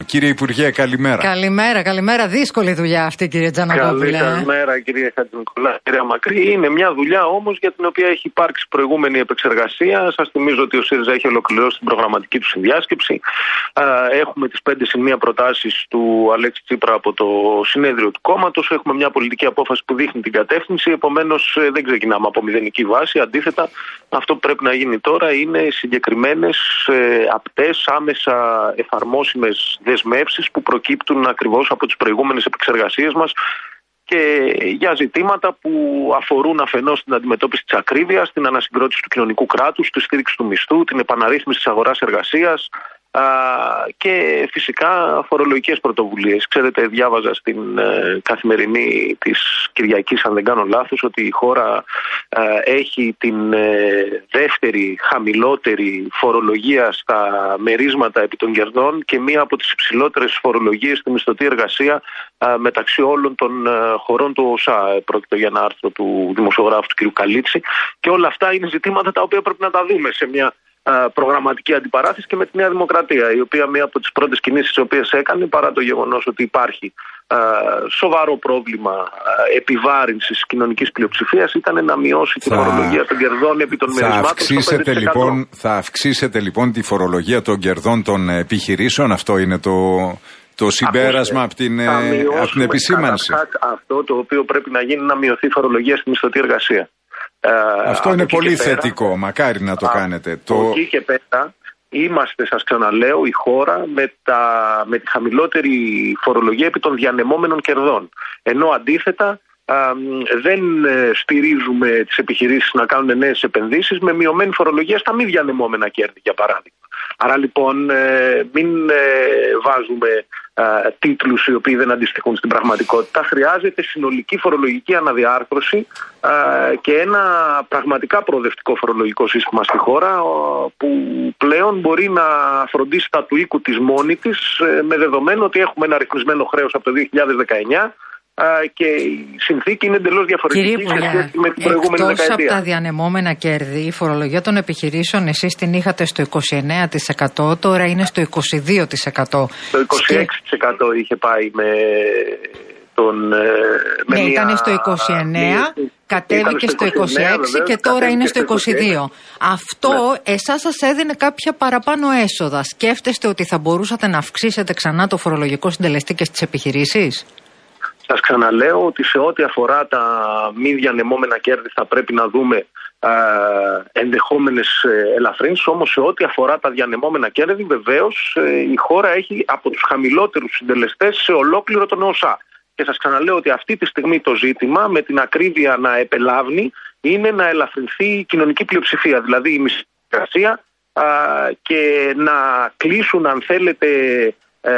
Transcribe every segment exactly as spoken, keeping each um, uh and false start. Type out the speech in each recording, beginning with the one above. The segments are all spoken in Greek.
Κύριε Υπουργέ, καλημέρα. Καλημέρα, καλημέρα. Δύσκολη δουλειά αυτή, κύριε Τζανακόπουλε. Καλημέρα, κύριε Χατζηνικολά. Κύριε Μακρύ, είναι μια δουλειά όμως για την οποία έχει υπάρξει προηγούμενη επεξεργασία. Σας θυμίζω ότι ο ΣΥΡΙΖΑ έχει ολοκληρώσει την προγραμματική του συνδιάσκεψη. Έχουμε τις πέντε συν μία προτάσεις του Αλέξη Τσίπρα από το συνέδριο του κόμματος. Έχουμε μια πολιτική απόφαση που δείχνει την κατεύθυνση. Επομένως, δεν ξεκινάμε από μηδενική βάση. Αντίθετα, αυτό που πρέπει να γίνει τώρα είναι συγκεκριμένες, απτές, άμεσα εφαρμόσιμες δεσμεύσεις που προκύπτουν ακριβώς από τις προηγούμενες επεξεργασίες μας και για ζητήματα που αφορούν αφενός την αντιμετώπιση της ακρίβειας, την ανασυγκρότηση του κοινωνικού κράτους, τη στήριξη του μισθού, την επαναρρύθμιση της αγοράς εργασίας α, και φυσικά φορολογικές πρωτοβουλίες. Ξέρετε, διάβαζα στην ε, καθημερινή της Κυριακής, αν δεν κάνω λάθος, ότι η χώρα ε, έχει την ε, δεύτερη χαμηλότερη φορολογία στα μερίσματα επί των κερδών και μία από τις υψηλότερες φορολογίες στη μισθωτή εργασία ε, μεταξύ όλων των ε, χωρών του ΟΣΑ. Πρόκειται για ένα άρθρο του δημοσιογράφου του κ. Καλίτση, και όλα αυτά είναι ζητήματα τα οποία πρέπει να τα δούμε σε μια προγραμματική αντιπαράθεση και με τη Νέα Δημοκρατία, η οποία μία από τις πρώτες κινήσεις τις οποίες έκανε, παρά το γεγονός ότι υπάρχει α, σοβαρό πρόβλημα α, επιβάρυνσης κοινωνικής πλειοψηφίας, ήταν να μειώσει θα... τη φορολογία των κερδών επί των μερισμάτων. Αυξήσετε, λοιπόν, θα αυξήσετε λοιπόν τη φορολογία των κερδών των επιχειρήσεων, αυτό είναι το... Το συμπέρασμα από την, από την επισήμανση. Αυτό το οποίο πρέπει να γίνει, να μειωθεί η φορολογία στη μισθωτή εργασία. Αυτό είναι πολύ θετικό, πέρα, μακάρι να το α, κάνετε. Από το... εκεί και πέρα είμαστε, σας ξαναλέω, η χώρα με, τα, με τη χαμηλότερη φορολογία επί των διανεμόμενων κερδών. Ενώ αντίθετα α, δεν στηρίζουμε τις επιχειρήσεις να κάνουν νέες επενδύσεις με μειωμένη φορολογία στα μη διανεμόμενα κέρδη, για παράδειγμα. Άρα λοιπόν μην βάζουμε τίτλους οι οποίοι δεν αντιστοιχούν στην πραγματικότητα. Χρειάζεται συνολική φορολογική αναδιάρθρωση και ένα πραγματικά προοδευτικό φορολογικό σύστημα στη χώρα που πλέον μπορεί να φροντίσει τα του οίκου της μόνη της, με δεδομένο ότι έχουμε ένα ρυθμισμένο χρέος από το δύο χιλιάδες δεκαεννιά και η συνθήκη είναι εντελώς διαφορετική σε σχέση με την προηγούμενη εκτός δεκαετία. Από τα διανεμόμενα κέρδη, η φορολογία των επιχειρήσεων εσείς την είχατε στο είκοσι εννέα τοις εκατό, τώρα είναι στο είκοσι δύο τοις εκατό. Το είκοσι έξι τοις εκατό είχε πάει με τον... Με ναι, μια... ήταν στο είκοσι εννέα, κατέβηκε στο είκοσι έξι βεβαίως, και τώρα είναι στο είκοσι δύο. Αυτό ναι. Εσάς σας έδινε κάποια παραπάνω έσοδα. Σκέφτεστε ότι θα μπορούσατε να αυξήσετε ξανά το φορολογικό συντελεστή και στις επιχειρήσεις? Σας ξαναλέω ότι σε ό,τι αφορά τα μη διανεμόμενα κέρδη θα πρέπει να δούμε ε, ενδεχόμενες ελαφρύνσεις, όμως σε ό,τι αφορά τα διανεμόμενα κέρδη βεβαίως ε, η χώρα έχει από τους χαμηλότερους συντελεστές σε ολόκληρο τον ΟΣΑ. Και σας ξαναλέω ότι αυτή τη στιγμή το ζήτημα με την ακρίβεια να επελάβνει είναι να ελαφρυνθεί η κοινωνική πλειοψηφία, δηλαδή η μισή εργασία ε, και να κλείσουν, αν θέλετε, Ε,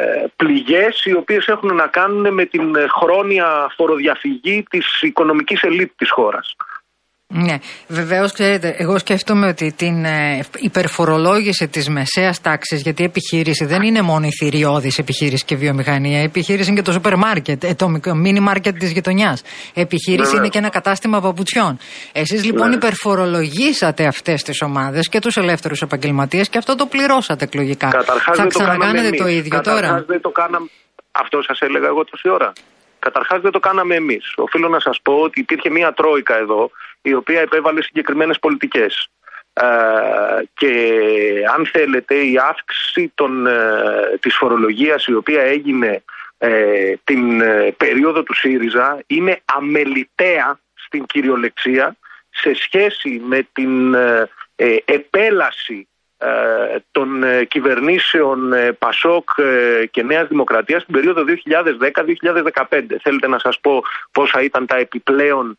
πληγές οι οποίες έχουν να κάνουν με την χρόνια φοροδιαφυγή της οικονομικής ελίτ της χώρας. Ναι, βεβαίως, ξέρετε, εγώ σκέφτομαι ότι την ε, υπερφορολόγηση της μεσαίας τάξης, γιατί η επιχείρηση δεν είναι μόνο η θηριώδης επιχείρηση και βιομηχανία, η επιχείρηση είναι και το σούπερ μάρκετ, ε, το μίνι μάρκετ της γειτονιάς. Επιχείρηση ναι, είναι και ένα κατάστημα παπουτσιών. Εσείς λοιπόν ναι. υπερφορολογήσατε αυτές τις ομάδες και τους ελεύθερους επαγγελματίες και αυτό το πληρώσατε εκλογικά. Καταρχάς θα δεν ξανακάνετε το, το ίδιο Καταρχάς τώρα? Δεν το κάναμε... Αυτό σας έλεγα εγώ τόση ώρα. Καταρχάς δεν το κάναμε εμείς. Οφείλω να σας πω ότι υπήρχε μια τρόικα εδώ η οποία επέβαλε συγκεκριμένες πολιτικές. Ε, και αν θέλετε η αύξηση των, ε, της φορολογίας η οποία έγινε ε, την ε, περίοδο του ΣΥΡΙΖΑ είναι αμεληταία στην κυριολεξία σε σχέση με την ε, ε, επέλαση των κυβερνήσεων Πασόκ και Νέας Δημοκρατίας στην περίοδο δύο χιλιάδες δέκα με δύο χιλιάδες δεκαπέντε. Θέλετε να σας πω πόσα ήταν τα επιπλέον,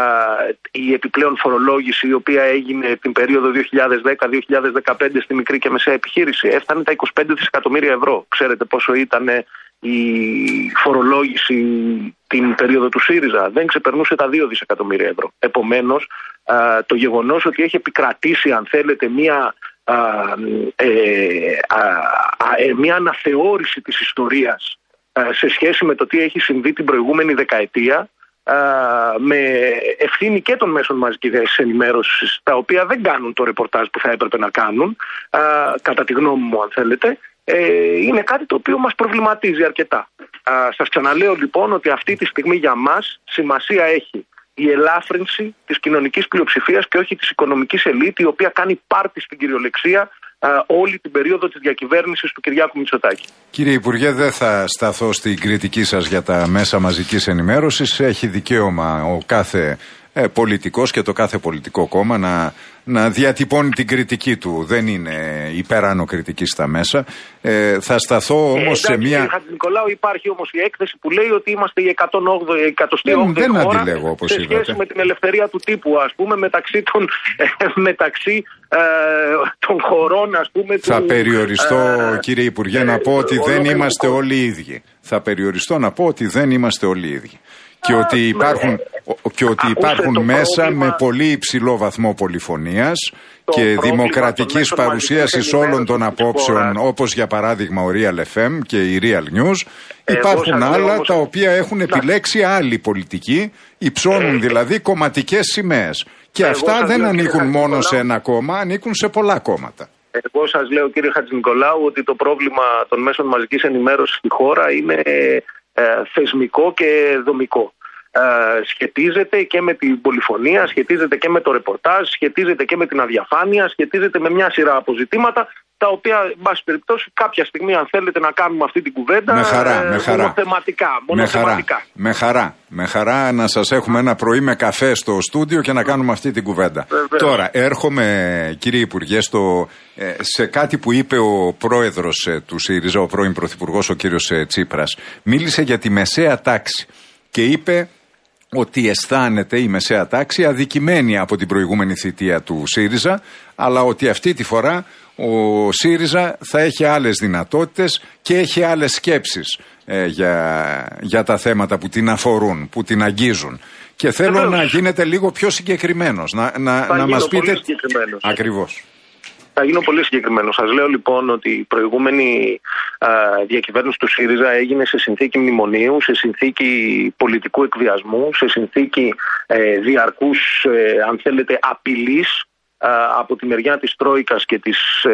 η επιπλέον φορολόγηση η οποία έγινε την περίοδο δύο χιλιάδες δέκα με δύο χιλιάδες δεκαπέντε στη μικρή και μεσαία επιχείρηση? Έφτανε τα είκοσι πέντε δισεκατομμύρια ευρώ. Ξέρετε πόσο ήταν η φορολόγηση την περίοδο του ΣΥΡΙΖΑ? Δεν ξεπερνούσε τα δύο δισεκατομμύρια ευρώ. Επομένως, το γεγονός ότι έχει επικρατήσει, αν θέλετε, μία Α, ε, α, α, μια αναθεώρηση της ιστορίας α, σε σχέση με το τι έχει συμβεί την προηγούμενη δεκαετία, α, με ευθύνη και των μέσων μαζικής ενημέρωσης, τα οποία δεν κάνουν το ρεπορτάζ που θα έπρεπε να κάνουν, α, κατά τη γνώμη μου αν θέλετε, ε, είναι κάτι το οποίο μας προβληματίζει αρκετά. Α, σας ξαναλέω λοιπόν ότι αυτή τη στιγμή για μας σημασία έχει η ελάφρυνση της κοινωνικής πλειοψηφίας και όχι της οικονομικής ελίτ, η οποία κάνει πάρτι στην κυριολεξία α, όλη την περίοδο της διακυβέρνησης του Κυριάκου Μητσοτάκη. Κύριε Υπουργέ, δεν θα σταθώ στην κριτική σας για τα μέσα μαζικής ενημέρωσης. Έχει δικαίωμα ο κάθε ε, πολιτικός και το κάθε πολιτικό κόμμα να, να διατυπώνει την κριτική του. Δεν είναι υπεράνω κριτική στα μέσα. Ε, θα σταθώ όμως ε, σε μια... Κύριε Χατζηνικολάου, υπάρχει όμως η έκθεση που λέει ότι είμαστε η εκατόν όγδοη δεν χώρα αντιλέγω, όπως σε σχέση είπατε. με την ελευθερία του τύπου, ας πούμε, μεταξύ των, ε, μεταξύ, ε, των χωρών, ας πούμε. Θα του, περιοριστώ, ε, κύριε Υπουργέ, ε, να πω ότι δεν είμαστε κόσμο. όλοι οι ίδιοι. Θα περιοριστώ να πω ότι δεν είμαστε όλοι οι ίδιοι. Και ότι υπάρχουν, και ότι υπάρχουν μέσα πρόβλημα, με πολύ υψηλό βαθμό πολυφωνίας και δημοκρατικής παρουσίασης όλων των απόψεων, όπως για παράδειγμα ο Real εφ εμ και η Real News. Ε, υπάρχουν άλλα όμως, τα οποία έχουν επιλέξει άλλη πολιτική, υψώνουν ε, δηλαδή κομματικές σημαίες. Και αυτά δεν ανήκουν μόνο σε ένα κόμμα, ανήκουν σε πολλά κόμματα. Εγώ σας λέω, κύριε Χατζηνικολάου, ότι το πρόβλημα των μέσων μαζικής ενημέρωσης στη χώρα είναι ε, θεσμικό και δομικό. Ε, σχετίζεται και με την πολυφωνία, σχετίζεται και με το ρεπορτάζ, σχετίζεται και με την αδιαφάνεια, σχετίζεται με μια σειρά αποζητήματα, τα οποία, εν πάση περιπτώσει, κάποια στιγμή, αν θέλετε να κάνουμε αυτή την κουβέντα, με χαρά, ε, με χαρά. μονοθεματικά. μονοθεματικά. Με, χαρά, με χαρά. Με χαρά να σας έχουμε ένα πρωί με καφέ στο στούντιο και να κάνουμε αυτή την κουβέντα. Βεβαίως. Τώρα, έρχομαι, κύριε Υπουργέ, στο, ε, σε κάτι που είπε ο πρόεδρος ε, του ΣΥΡΙΖΑ, ο πρώην πρωθυπουργός, ο κύριος ε, Τσίπρας. Μίλησε για τη μεσαία τάξη και είπε ότι αισθάνεται η μεσαία τάξη αδικημένη από την προηγούμενη θητεία του ΣΥΡΙΖΑ, αλλά ότι αυτή τη φορά ο ΣΥΡΙΖΑ θα έχει άλλες δυνατότητες και έχει άλλες σκέψεις ε, για, για τα θέματα που την αφορούν, που την αγγίζουν. Και θέλω Βεβαίως. να γίνετε λίγο πιο συγκεκριμένος, να, να, να μας πείτε... Ακριβώς. Θα γίνω πολύ συγκεκριμένο. Σας λέω λοιπόν ότι η προηγούμενη α, διακυβέρνηση του ΣΥΡΙΖΑ έγινε σε συνθήκη μνημονίου, σε συνθήκη πολιτικού εκβιασμού, σε συνθήκη ε, διαρκούς, ε, αν θέλετε, απειλής α, από τη μεριά της Τρόικας και, της, ε,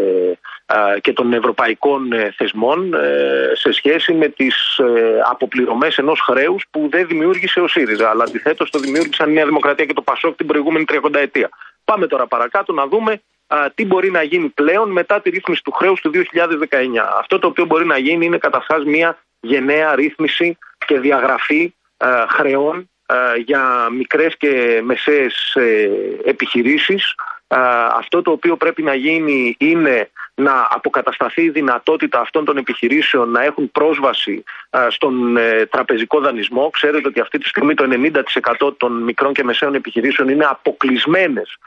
α, και των ευρωπαϊκών ε, θεσμών ε, σε σχέση με τις ε, αποπληρωμές ενός χρέους που δεν δημιούργησε ο ΣΥΡΙΖΑ, αλλά αντιθέτως το δημιούργησαν η Νέα Δημοκρατία και το ΠΑΣΟΚ την προηγούμενη τριανταετία. Πάμε τώρα παρακάτω να δούμε α, τι μπορεί να γίνει πλέον μετά τη ρύθμιση του χρέους του δύο χιλιάδες δεκαεννιά. Αυτό το οποίο μπορεί να γίνει είναι καταρχάς μια γενναία ρύθμιση και διαγραφή α, χρεών α, για μικρές και μεσαίες ε, επιχειρήσεις. Α, αυτό το οποίο πρέπει να γίνει είναι να αποκατασταθεί η δυνατότητα αυτών των επιχειρήσεων να έχουν πρόσβαση α, στον ε, τραπεζικό δανεισμό. Ξέρετε ότι αυτή τη στιγμή το ενενήντα τοις εκατό των μικρών και μεσαίων επιχειρήσεων είναι αποκλεισμένες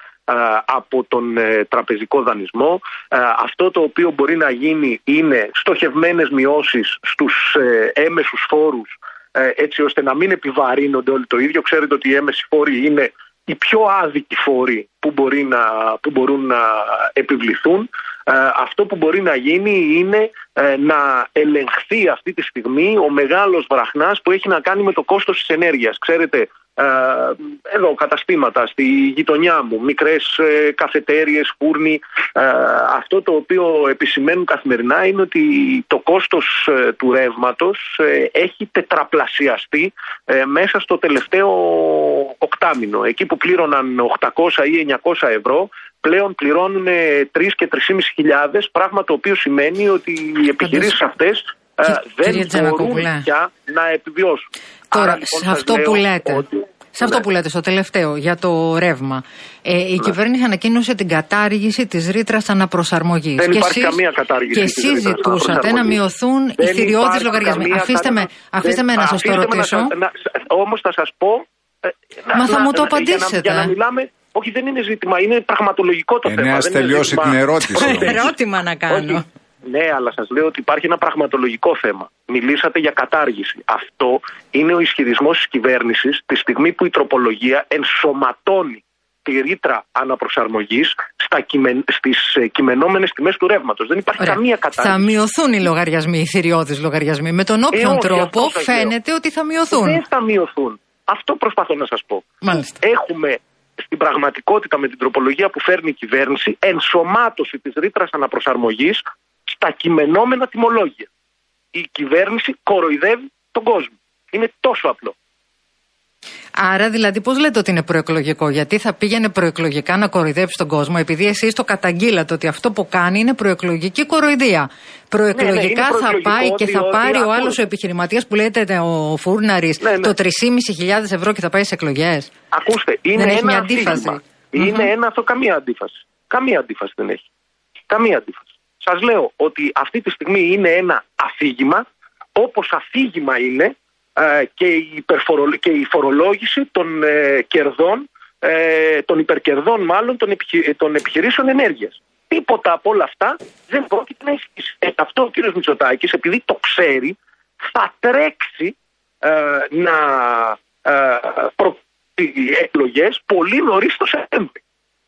από τον ε, τραπεζικό δανεισμό. Ε, αυτό το οποίο μπορεί να γίνει είναι στοχευμένες μειώσεις στους ε, έμεσους φόρους, ε, έτσι ώστε να μην επιβαρύνονται όλοι το ίδιο. Ξέρετε ότι οι έμεσοι φόροι είναι οι πιο άδικοι φόροι που, μπορεί να, που μπορούν να επιβληθούν. Ε, αυτό που μπορεί να γίνει είναι ε, να ελεγχθεί αυτή τη στιγμή ο μεγάλος βραχνάς που έχει να κάνει με το κόστος της ενέργειας. Ξέρετε, ε, εδώ καταστήματα στη γειτονιά μου, μικρές ε, καφετέριες, φούρνοι, ε, αυτό το οποίο επισημαίνουν καθημερινά είναι ότι το κόστος ε, του ρεύματος ε, έχει τετραπλασιαστεί ε, μέσα στο τελευταίο οκτάμηνο. Εκεί που πλήρωναν οκτακόσια ή εννιακόσια ευρώ, πλέον πληρώνουν τρεις και τρεις χιλιάδες πεντακόσια, πράγμα το οποίο σημαίνει ότι οι επιχειρήσεις αυτές ε, δεν μπορούν πια να επιβιώσουν. Τώρα, Άρα, λοιπόν, σε αυτό που λέτε, ότι... σε αυτό ναι. που λέτε, στο τελευταίο, για το ρεύμα, ε, η ναι. κυβέρνηση ανακοίνωσε την κατάργηση της ρήτρας αναπροσαρμογής. Δεν και υπάρχει εσείς, καμία κατάργηση. Και εσείς ζητούσατε να μειωθούν δεν οι θηριώδεις λογαριασμοί. Αφήστε με, αφήστε με να σας το ρωτήσω. Όμως θα σας πω... Μα θα μου το απαντήσετε. Για να μιλάμε... Όχι, δεν είναι ζήτημα, είναι πραγματολογικό το ε, θέμα. Ναι, ας τελειώσει την ερώτηση. Ερώτημα να κάνω. Όχι. Ναι, αλλά σας λέω ότι υπάρχει ένα πραγματολογικό θέμα. Μιλήσατε για κατάργηση. Αυτό είναι ο ισχυρισμός της κυβέρνησης τη στιγμή που η τροπολογία ενσωματώνει τη ρήτρα αναπροσαρμογής στα κειμεν... στις κειμενόμενες τιμές του ρεύματος. Δεν υπάρχει Ωραία. καμία κατάργηση. Θα μειωθούν οι λογαριασμοί, οι θηριώδεις λογαριασμοί. Με τον όποιον ε, τρόπο φαίνεται ότι θα μειωθούν. Δεν θα μειωθούν. Αυτό προσπαθώ να σας πω. Μάλιστα. Έχουμε στην πραγματικότητα με την τροπολογία που φέρνει η κυβέρνηση ενσωμάτωση της ρήτρας αναπροσαρμογής στα κειμενόμενα τιμολόγια. Η κυβέρνηση κοροϊδεύει τον κόσμο. Είναι τόσο απλό. Άρα δηλαδή πώς λέτε ότι είναι προεκλογικό? Γιατί θα πήγαινε προεκλογικά να κοροϊδέψει τον κόσμο, επειδή εσείς το καταγγείλατε ότι αυτό που κάνει είναι προεκλογική κοροϊδία. Προεκλογικά ναι, ναι, θα πάει και θα πάρει ο άλλος ο επιχειρηματίας που λέτε ο Φούρναρης ναι, ναι. το τρεις χιλιάδες πεντακόσια ευρώ και θα πάει σε εκλογές. Ακούστε, είναι δεν ένα έχει μια αντίφαση. Είναι mm-hmm. ένα αυτό, καμία αντίφαση. Καμία αντίφαση δεν έχει. Καμία αντίφαση. Σας λέω ότι αυτή τη στιγμή είναι ένα αφήγημα, όπως αφήγημα είναι ε, και, η και η φορολόγηση των ε, κερδών, ε, των υπερκερδών μάλλον των, επιχει... των επιχειρήσεων ενέργειας. Τίποτα από όλα αυτά δεν πρόκειται να ισχύσει. Ε, αυτό ο κύριος Μητσοτάκης, επειδή το ξέρει, θα τρέξει ε, να ε, προκύψει εκλογές πολύ νωρίς το Σεπτέμβρη.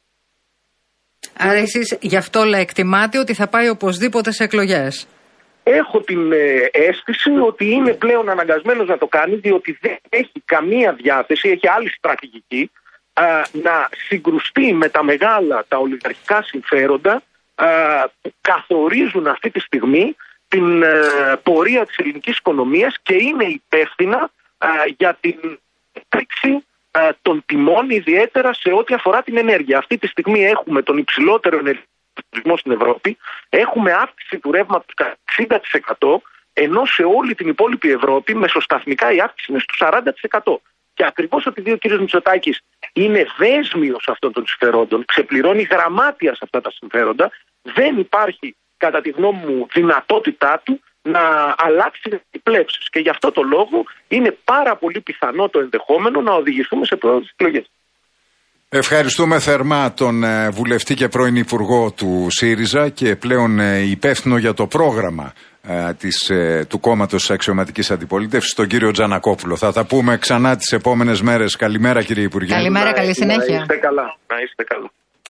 Άρα εσείς γι' αυτό εκτιμάτε ότι θα πάει οπωσδήποτε σε εκλογές? Έχω την ε, αίσθηση ότι είναι πλέον αναγκασμένος να το κάνει, διότι δεν έχει καμία διάθεση, έχει άλλη στρατηγική, ε, να συγκρουστεί με τα μεγάλα, τα ολιγαρχικά συμφέροντα ε, που καθορίζουν αυτή τη στιγμή την ε, πορεία της ελληνικής οικονομίας και είναι υπεύθυνα ε, για την έκρηξη των τιμών, ιδιαίτερα σε ό,τι αφορά την ενέργεια. Αυτή τη στιγμή έχουμε τον υψηλότερο ενεργειακό στην Ευρώπη, έχουμε αύξηση του ρεύματος κατά εξήντα τοις εκατό, ενώ σε όλη την υπόλοιπη Ευρώπη μεσοσταθμικά η αύξηση είναι στο σαράντα τοις εκατό. Και ακριβώς επειδή ο κ. Μητσοτάκης είναι δέσμιος αυτών των συμφερόντων, ξεπληρώνει γραμμάτια σε αυτά τα συμφέροντα, δεν υπάρχει κατά τη γνώμη μου δυνατότητά του να αλλάξει τις πλεύσεις. Και γι' αυτό το λόγο είναι πάρα πολύ πιθανό το ενδεχόμενο να οδηγηθούμε σε πρώτες εκλογές. Ευχαριστούμε θερμά τον βουλευτή και πρώην υπουργό του ΣΥΡΙΖΑ και πλέον υπεύθυνο για το πρόγραμμα της, του κόμματος αξιωματικής αντιπολίτευσης, τον κύριο Τζανακόπουλο. Θα τα πούμε ξανά τις επόμενες μέρες. Καλημέρα κύριε Υπουργέ. Καλημέρα, καλή συνέχεια. Να είστε καλά. Να είστε καλά.